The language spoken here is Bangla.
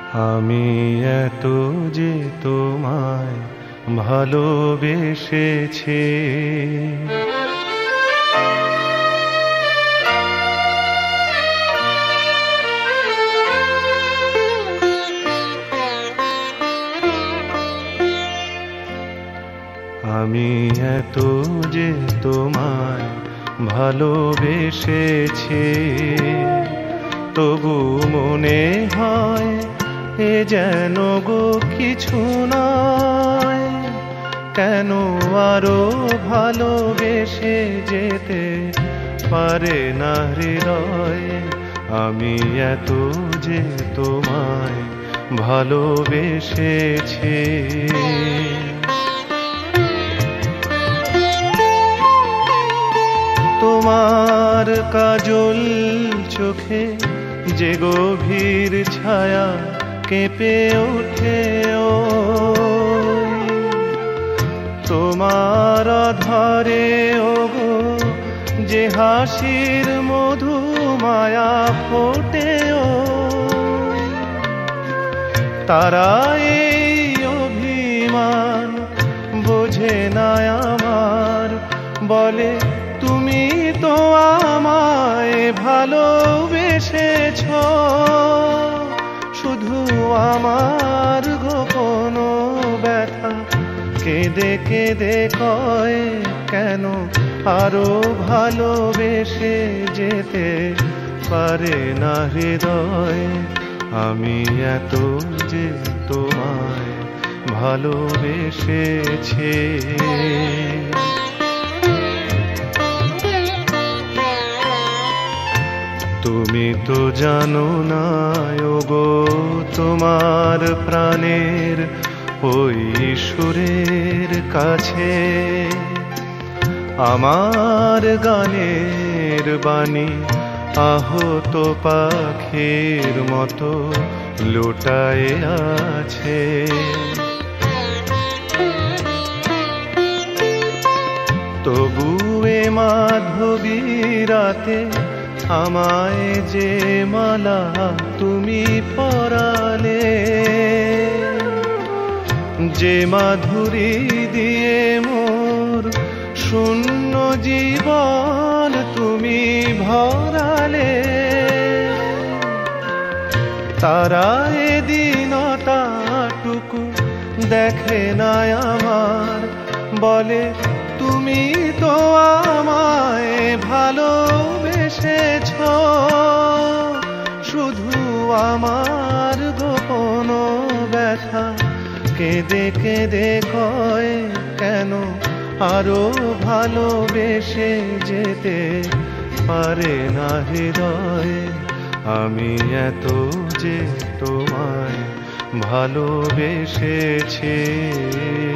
আমি এত যে তোমায় ভালোবেসেছি, আমি এত যে তোমায় ভালোবেসেছি, তবু মনে হয় এ যেন গো কিছু নয়। কেন আরো ভালোবেসে যেতে পারে না হৃদয়? আমি এত যে তোমায় ভালোবেসেছি। তোমার কাজল চোখে যে গভীর ছায়া কেঁপে ওঠে, তোমার আধারে ওগো যে হাসির মধু মায়া ফোটে, তারা এই অভিমান বোঝে না আমার, বলে তুমি তো আমায় ভালোবেসেছ, শুধু আমার গোপন ব্যথা কেঁদে কেঁদে কয়, কেন আরো ভালোবেসে যেতে পারে না হৃদয়? আমি এত যে তোমায় ভালোবেসেছি। তুমি তো জানো না ওগো, তোমার প্রাণের ওই সুরের কাছে আমার গানের বাণী আহত পাখির মতো লুটায়ে আছে। তবু এ মাধবী রাতে আমায় যে মালা তুমি পরালে, যে মাধুরী দিয়ে মোর শূন্য জীবন তুমি ভরালে, তারা এ দিনটাটুকু দেখে না আমার, বলে তুমি তো আমায় ভালোবেসেছ, শুধু আমার গোপন ব্যথা কেঁদে কেঁদে কয়, কেন আরো ভালোবেসে যেতে পারে না হৃদয়? আমি এত যে তোমায় ভালোবেসেছি।